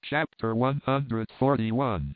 Chapter 141.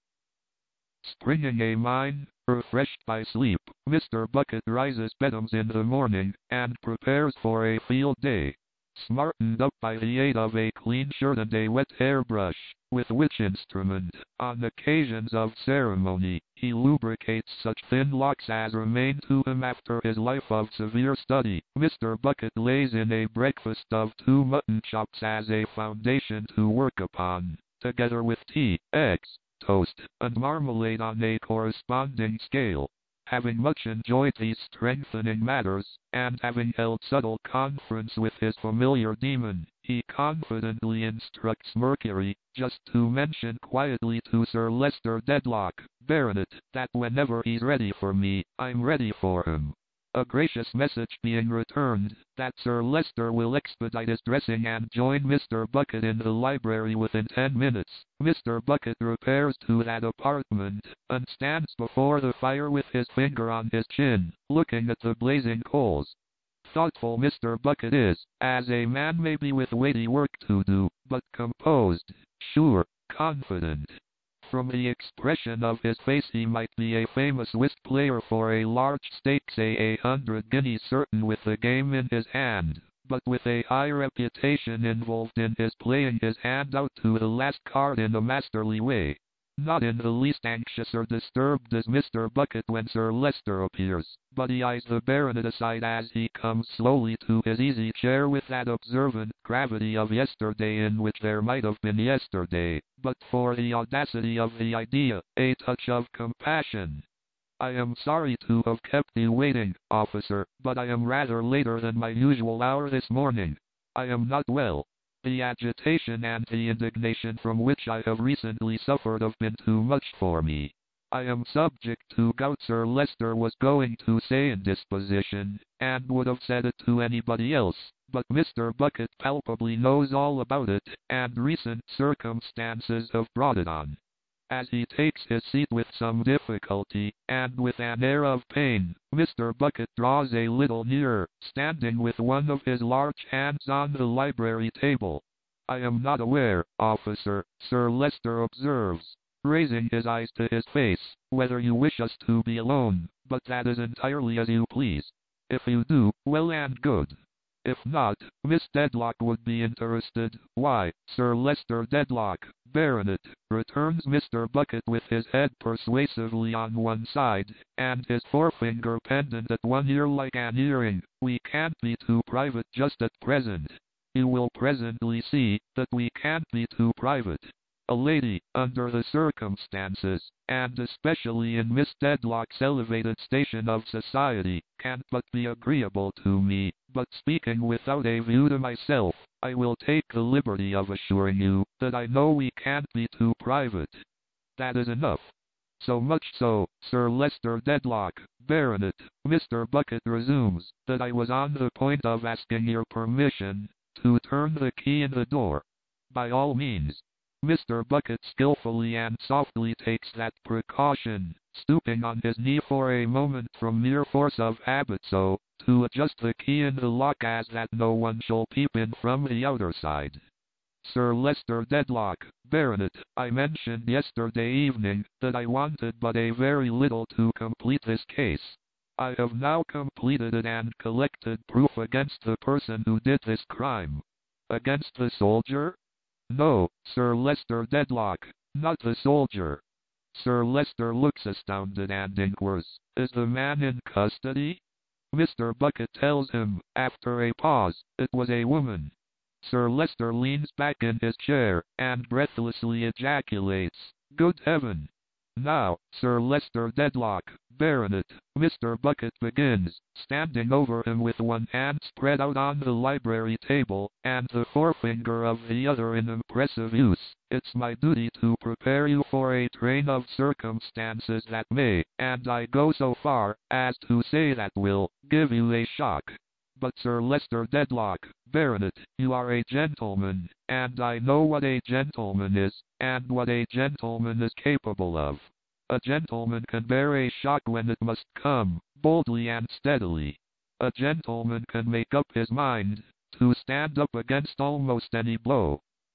Springing a mine, refreshed by sleep, Mr. Bucket rises betimes in the morning, and prepares for a field day. Smartened up by the aid of a clean shirt and a wet hairbrush, with which instrument, on occasions of ceremony, he lubricates such thin locks as remain to him after his life of severe study, Mr. Bucket lays in a breakfast of 2 mutton chops as a foundation to work upon, together with tea, eggs, toast, and marmalade on a corresponding scale. Having much enjoyed these strengthening matters, and having held subtle conference with his familiar demon, he confidently instructs Mercury, just to mention quietly to Sir Leicester Dedlock, Baronet, that whenever he's ready for me, I'm ready for him. A gracious message being returned, that Sir Leicester will expedite his dressing and join Mr. Bucket in the library within 10 minutes, Mr. Bucket repairs to that apartment, and stands before the fire with his finger on his chin, looking at the blazing coals. Thoughtful Mr. Bucket is, as a man may be with weighty work to do, but composed, sure, confident. From the expression of his face he might be a famous whist player for a large stake, say 100 guineas certain, with the game in his hand, but with a high reputation involved in his playing his hand out to the last card in a masterly way. Not in the least anxious or disturbed is Mr. Bucket when Sir Leicester appears, but he eyes the Baronet aside as he comes slowly to his easy chair with that observant gravity of yesterday in which there might have been yesterday, but for the audacity of the idea, a touch of compassion. "I am sorry to have kept you waiting, officer, but I am rather later than my usual hour this morning. I am not well. The agitation and the indignation from which I have recently suffered have been too much for me. I am subject to gout." Sir Leicester was going to say indisposition, and would have said it to anybody else, but Mr. Bucket palpably knows all about it, and recent circumstances have brought it on. As he takes his seat with some difficulty, and with an air of pain, Mr. Bucket draws a little nearer, standing with one of his large hands on the library table. "I am not aware, officer," Sir Leicester observes, raising his eyes to his face, "whether you wish us to be alone, but that is entirely as you please. If you do, well and good. If not, Miss Dedlock would be interested." "Why, Sir Leicester Dedlock, Baronet," returns Mr. Bucket with his head persuasively on one side, and his forefinger pendant at one ear like an earring, "we can't be too private just at present. You will presently see that we can't be too private. A lady, under the circumstances, and especially in Miss Dedlock's elevated station of society, can't but be agreeable to me, but speaking without a view to myself, I will take the liberty of assuring you that I know we can't be too private. That is enough. So much so, Sir Leicester Dedlock, Baronet," Mr. Bucket resumes, "that I was on the point of asking your permission to turn the key in the door." "By all means." Mr. Bucket skillfully and softly takes that precaution, stooping on his knee for a moment from mere force of habit so, to adjust the key in the lock as that no one shall peep in from the outer side. "Sir Leicester Dedlock, Baronet, I mentioned yesterday evening that I wanted but a very little to complete this case. I have now completed it and collected proof against the person who did this crime." "Against the soldier?" "No, Sir Leicester Dedlock, not the soldier." Sir Leicester looks astounded and inquires, "Is the man in custody?" Mr. Bucket tells him, after a pause, it was a woman. Sir Leicester leans back in his chair, and breathlessly ejaculates, "Good heaven!" "Now, Sir Leicester Dedlock, Baronet," Mr. Bucket begins, standing over him with one hand spread out on the library table, and the forefinger of the other in impressive use, "it's my duty to prepare you for a train of circumstances that may, and I go so far as to say that will, give you a shock. But Sir Leicester Dedlock, Baronet, you are a gentleman, and I know what a gentleman is, and what a gentleman is capable of. A gentleman can bear a shock when it must come, boldly and steadily. A gentleman can make up his mind to stand up against almost any blow.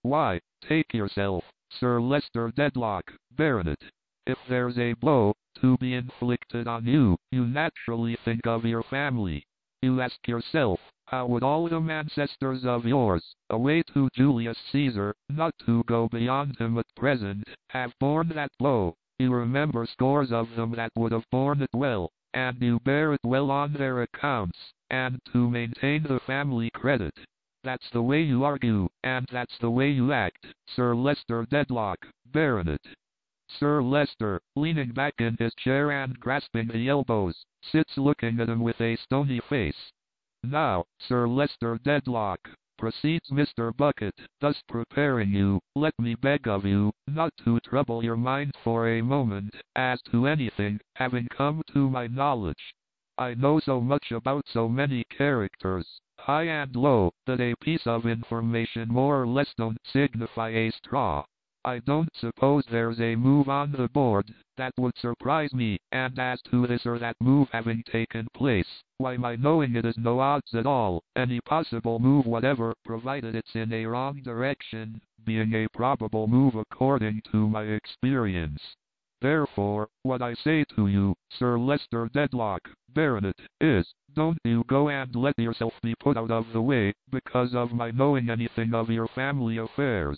Why, take yourself, Sir Leicester Dedlock, Baronet. If there's a blow to be inflicted on you, you naturally think of your family. You ask yourself, how would all them ancestors of yours, away to Julius Caesar, not to go beyond him at present, have borne that blow? You remember scores of them that would have borne it well, and you bear it well on their accounts, and to maintain the family credit. That's the way you argue, and that's the way you act, Sir Leicester Dedlock, Baronet. Sir Leicester, leaning back in his chair and grasping the elbows, sits looking at him with a stony face. Now, Sir Leicester Dedlock, proceeds Mr. Bucket, thus preparing you, let me beg of you, not to trouble your mind for a moment, as to anything, having come to my knowledge. I know so much about so many characters, high and low, that a piece of information more or less don't signify a straw. I don't suppose there's a move on the board that would surprise me, and as to this or that move having taken place, why my knowing it is no odds at all, any possible move whatever, provided it's in a wrong direction, being a probable move according to my experience. Therefore, what I say to you, Sir Leicester Dedlock, Baronet, is, don't you go and let yourself be put out of the way, because of my knowing anything of your family affairs.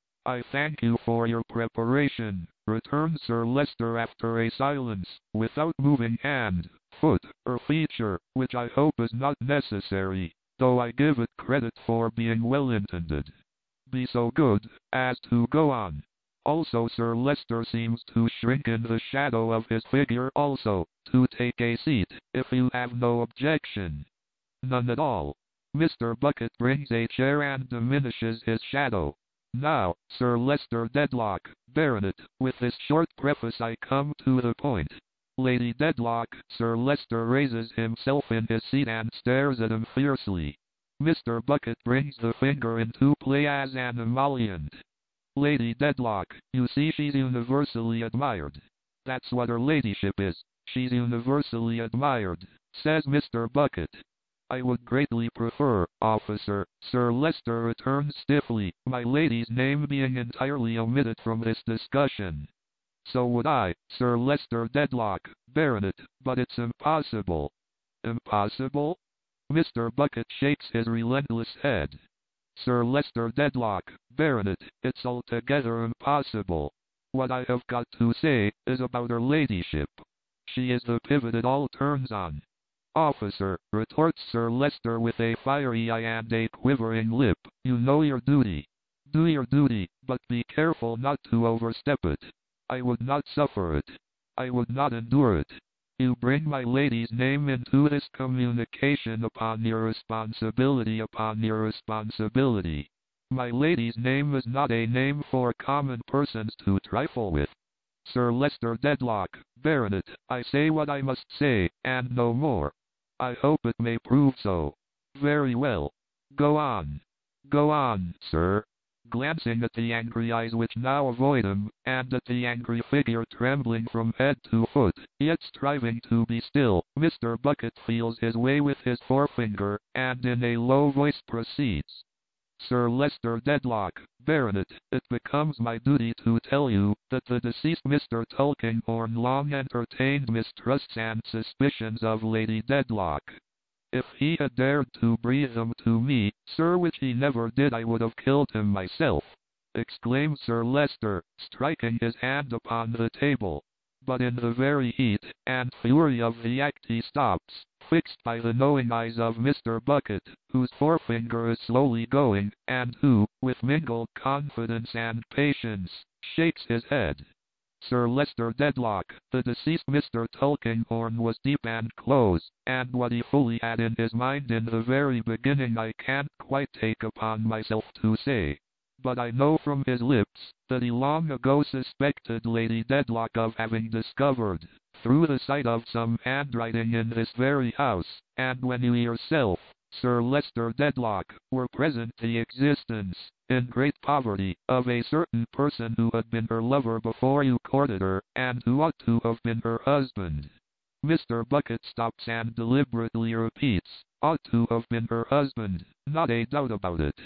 I thank you for your preparation, returned Sir Leicester after a silence, without moving hand, foot, or feature, which I hope is not necessary, though I give it credit for being well intended. Be so good as to go on. Also Sir Leicester seems to shrink in the shadow of his figure also, to take a seat, if you have no objection. None at all. Mr. Bucket brings a chair and diminishes his shadow. Now, Sir Leicester Dedlock, Baronet, with this short preface I come to the point. Lady Dedlock, Sir Leicester raises himself in his seat and stares at him fiercely. Mr. Bucket brings the finger into play as an emollient. Lady Dedlock, you see she's universally admired. That's what her ladyship is, she's universally admired, says Mr. Bucket. I would greatly prefer, officer, Sir Leicester returned stiffly, my lady's name being entirely omitted from this discussion. So would I, Sir Leicester Dedlock, Baronet, but it's impossible. Impossible? Mr. Bucket shakes his relentless head. Sir Leicester Dedlock, Baronet, it's altogether impossible. What I have got to say is about her ladyship. She is the pivot it all turns on. Officer, retorts Sir Leicester with a fiery eye and a quivering lip, you know your duty. Do your duty, but be careful not to overstep it. I would not suffer it. I would not endure it. You bring my lady's name into this communication upon your responsibility, upon your responsibility. My lady's name is not a name for common persons to trifle with. Sir Leicester Dedlock, Baronet, I say what I must say, and no more. I hope it may prove so. Very well. Go on. Go on, sir. Glancing at the angry eyes which now avoid him, and at the angry figure trembling from head to foot, yet striving to be still, Mr. Bucket feels his way with his forefinger, and in a low voice proceeds. Sir Leicester Dedlock, Baronet, it becomes my duty to tell you that the deceased Mr. Tulkinghorn long entertained mistrusts and suspicions of Lady Dedlock. If he had dared to breathe them to me, sir, which he never did, I would have killed him myself, exclaimed Sir Leicester, striking his hand upon the table. But in the very heat and fury of the act he stops, fixed by the knowing eyes of Mr. Bucket, whose forefinger is slowly going, and who, with mingled confidence and patience, shakes his head. Sir Leicester Dedlock, the deceased Mr. Tulkinghorn, was deep and close, and what he fully had in his mind in the very beginning I can't quite take upon myself to say. But I know from his lips that he long ago suspected Lady Dedlock of having discovered, through the sight of some handwriting in this very house, and when you yourself, Sir Leicester Dedlock, were present, the existence, in great poverty, of a certain person who had been her lover before you courted her, and who ought to have been her husband. Mr. Bucket stops and deliberately repeats, ought to have been her husband, not a doubt about it.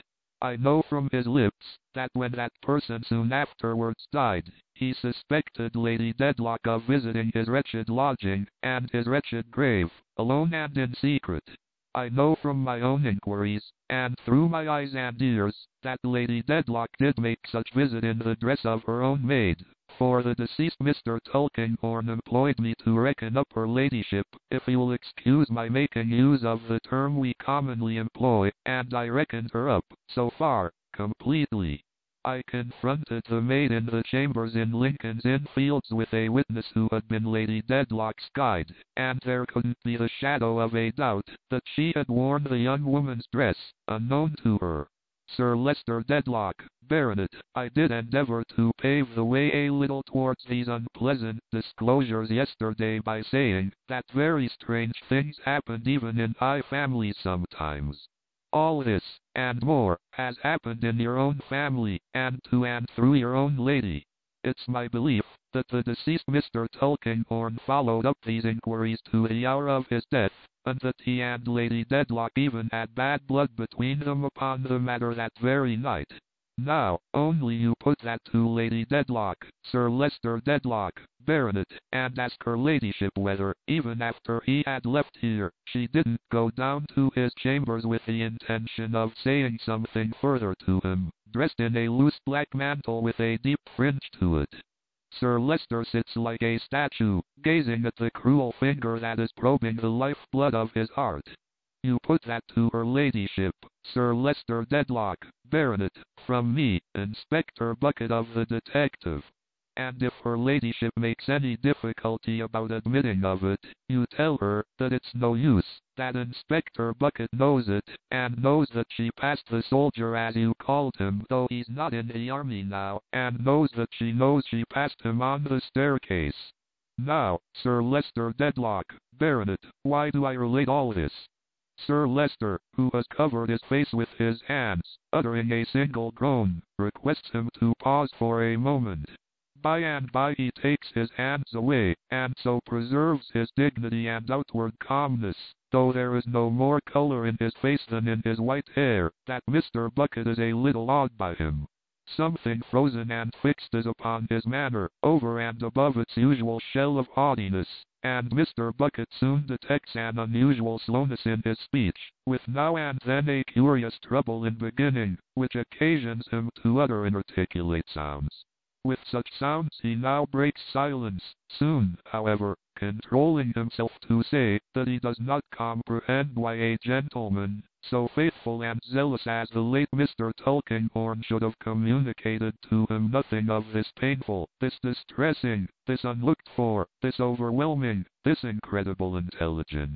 I know from his lips that when that person soon afterwards died, he suspected Lady Dedlock of visiting his wretched lodging and his wretched grave, alone and in secret. I know from my own inquiries, and through my eyes and ears, that Lady Dedlock did make such visit in the dress of her own maid, for the deceased Mr. Tulkinghorn employed me to reckon up her ladyship, if you will excuse my making use of the term we commonly employ, and I reckoned her up, so far, completely. I confronted the maid in the chambers in Lincoln's Inn Fields with a witness who had been Lady Dedlock's guide, and there couldn't be the shadow of a doubt that she had worn the young woman's dress, unknown to her. Sir Leicester Dedlock, Baronet, I did endeavour to pave the way a little towards these unpleasant disclosures yesterday by saying that very strange things happened even in high families sometimes. All this, and more, has happened in your own family, and to and through your own lady. It's my belief that the deceased Mr. Tulkinghorn followed up these inquiries to the hour of his death, and that he and Lady Dedlock even had bad blood between them upon the matter that very night. Now, only you put that to Lady Dedlock, Sir Leicester Dedlock, Baronet, and ask her ladyship whether, even after he had left here, she didn't go down to his chambers with the intention of saying something further to him, dressed in a loose black mantle with a deep fringe to it. Sir Leicester sits like a statue, gazing at the cruel finger that is probing the life-blood of his heart. You put that to her ladyship, Sir Leicester Dedlock, Baronet, from me, Inspector Bucket of the Detective. And if her ladyship makes any difficulty about admitting of it, you tell her that it's no use, that Inspector Bucket knows it, and knows that she passed the soldier as you called him, though he's not in the army now, and knows that she knows she passed him on the staircase. Now, Sir Leicester Dedlock, Baronet, why do I relate all this? Sir Leicester, who has covered his face with his hands, uttering a single groan, requests him to pause for a moment. By and by he takes his hands away, and so preserves his dignity and outward calmness, though there is no more color in his face than in his white hair, that Mr. Bucket is a little awed by him. Something frozen and fixed is upon his manner, over and above its usual shell of haughtiness, and Mr. Bucket soon detects an unusual slowness in his speech, with now and then a curious trouble in beginning, which occasions him to utter inarticulate sounds. With such sounds he now breaks silence, soon, however, controlling himself to say that he does not comprehend why a gentleman, so faithful and zealous as the late Mr. Tulkinghorn, should have communicated to him nothing of this painful, this distressing, this unlooked for, this overwhelming, this incredible intelligence.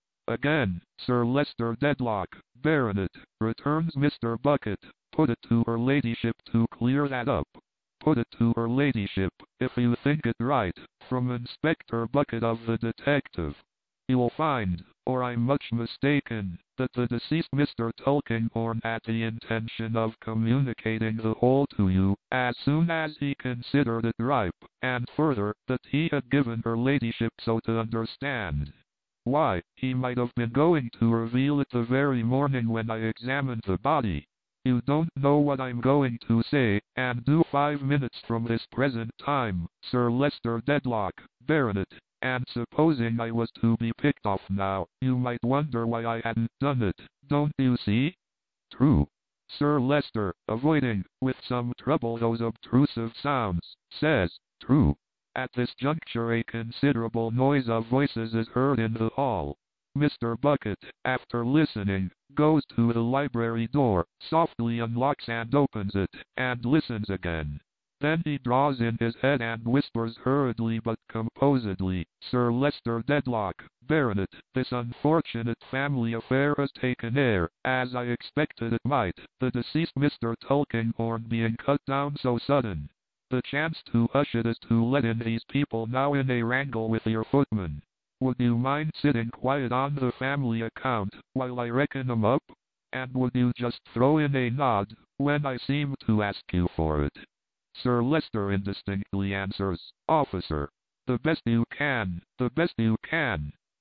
Again, Sir Leicester Dedlock, Baronet, returns Mr. Bucket, put it to her ladyship to clear that up. Put it to her ladyship, if you think it right, from Inspector Bucket of the Detective. You will find, or I'm much mistaken, that the deceased Mr. Tulkinghorn had the intention of communicating the whole to you, as soon as he considered it ripe, and further, that he had given her ladyship so to understand. Why, he might have been going to reveal it the very morning when I examined the body. You don't know what I'm going to say, and do 5 minutes from this present time, Sir Leicester Dedlock, Baronet, and supposing I was to be picked off now, you might wonder why I hadn't done it, don't you see? True. Sir Leicester, avoiding, with some trouble, those obtrusive sounds, says, true. At this juncture a considerable noise of voices is heard in the hall. Mr. Bucket, after listening, goes to the library door, softly unlocks and opens it, and listens again. Then he draws in his head and whispers hurriedly but composedly, Sir Leicester Dedlock, Baronet, this unfortunate family affair has taken air, as I expected it might, the deceased Mr. Tulkinghorn being cut down so sudden. The chance to hush it is to let in these people now in a wrangle with your footman. Would you mind sitting quiet on the family account, while I reckon 'em up? And would you just throw in a nod, when I seem to ask you for it? Sir Leicester indistinctly answers, Officer. The best you can, the best you can.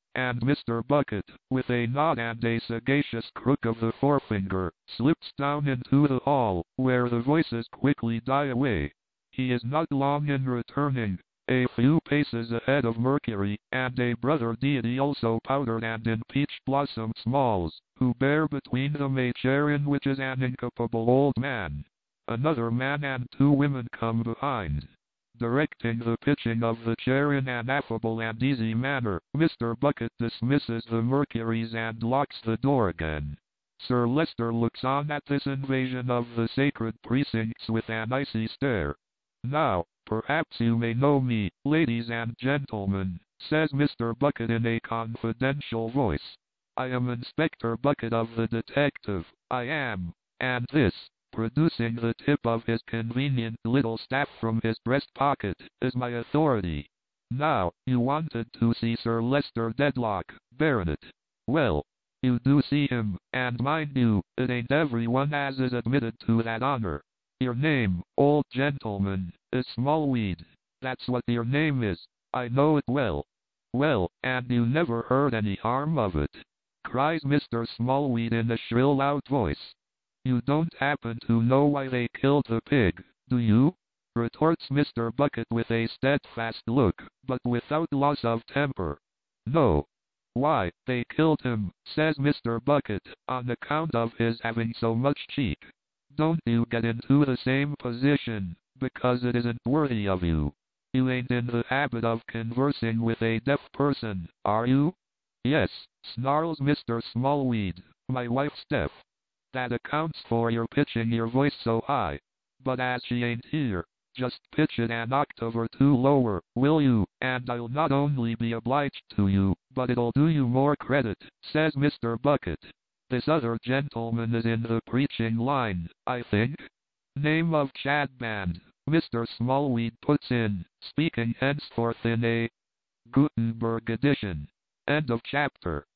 and Mr. Bucket, with a nod and a sagacious crook of the forefinger, slips down into the hall, where the voices quickly die away. He is not long in returning, a few paces ahead of Mercury, and a brother deity also powdered and in peach blossom smalls, who bear between them a chair in which is an incapable old man. Another man and two women come behind. Directing the pitching of the chair in an affable and easy manner, Mr. Bucket dismisses the Mercuries and locks the door again. Sir Leicester looks on at this invasion of the sacred precincts with an icy stare. "Now, perhaps you may know me, ladies and gentlemen," says Mr. Bucket in a confidential voice. "I am Inspector Bucket of the Detective, I am, and this," producing the tip of his convenient little staff from his breast pocket, "is my authority. Now, you wanted to see Sir Leicester Dedlock, Baronet. Well, you do see him, and mind you, it ain't everyone as is admitted to that honor. Your name, old gentleman, is Smallweed. That's what your name is. I know it well." "Well, and you never heard any harm of it?" cries Mr. Smallweed in a shrill loud voice. "You don't happen to know why they killed the pig, do you?" retorts Mr. Bucket with a steadfast look, but without loss of temper. "No. Why, they killed him," says Mr. Bucket, "on account of his having so much cheek. Don't you get into the same position, because it isn't worthy of you. You ain't in the habit of conversing with a deaf person, are you?" "Yes," snarls Mr. Smallweed, "my wife's deaf. That accounts for your pitching your voice so high. But as she ain't here, just pitch it an octave or two lower, will you, and I'll not only be obliged to you, but it'll do you more credit," says Mr. Bucket. "This other gentleman is in the preaching line, I think?" "Name of Chadband," Mr. Smallweed puts in, speaking henceforth in a Gutenberg edition. End of chapter.